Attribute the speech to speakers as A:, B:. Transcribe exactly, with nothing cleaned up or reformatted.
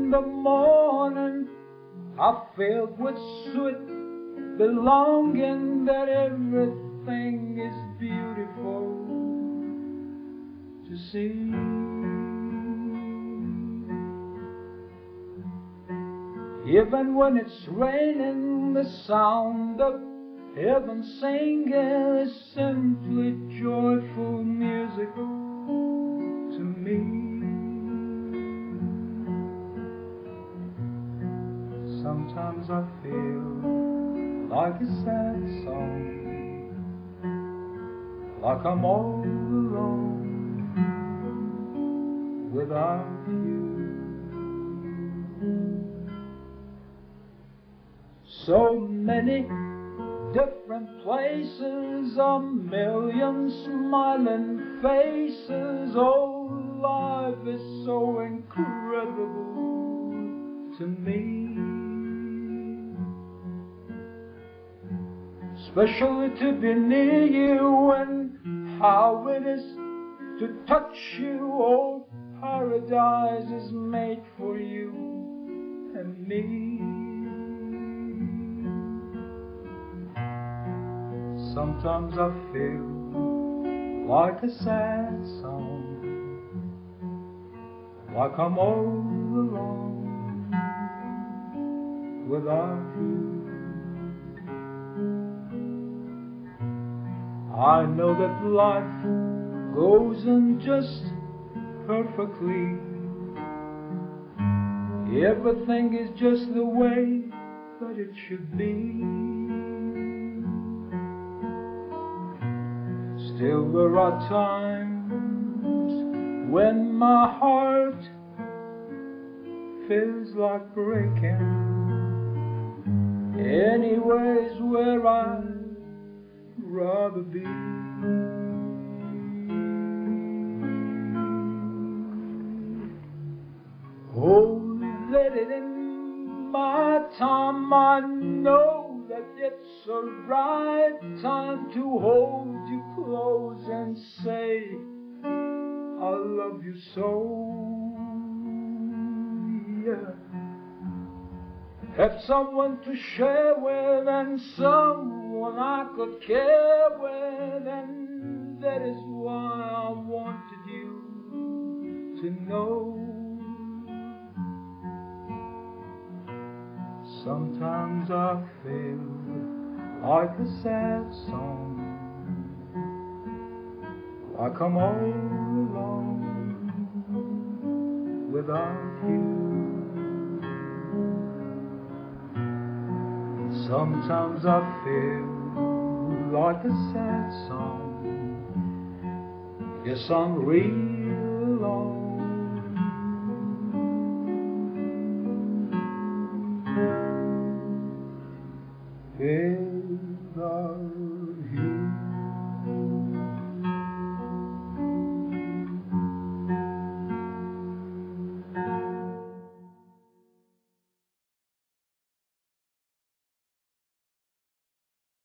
A: in the morning are filled with sweet belonging, that everything is beautiful to see. Even when it's raining, the sound of heaven singing is simply joyful music to me. Sometimes I feel like a sad song, like I'm all alone without you. So many different places, a million smiling faces. Oh, life is so incredible to me. Especially to be near you, and how it is to touch you. Oh, paradise is made for you and me. Sometimes I feel like a sad song, like I'm all alone without you. I know that life goes on just perfectly. Everything is just the way that it should be. Still there are times when my heart feels like breaking. Anywhere's where I'd rather be. Oh, let it in my time. I know that it's the right time to hold you close and say I love you so, yeah. Have someone to share with and someone I could care with, and that is why I wanted you to know. Sometimes I feel like a sad song, like I'm all alone without you. Sometimes I feel like a sad song. Yes, I'm real alone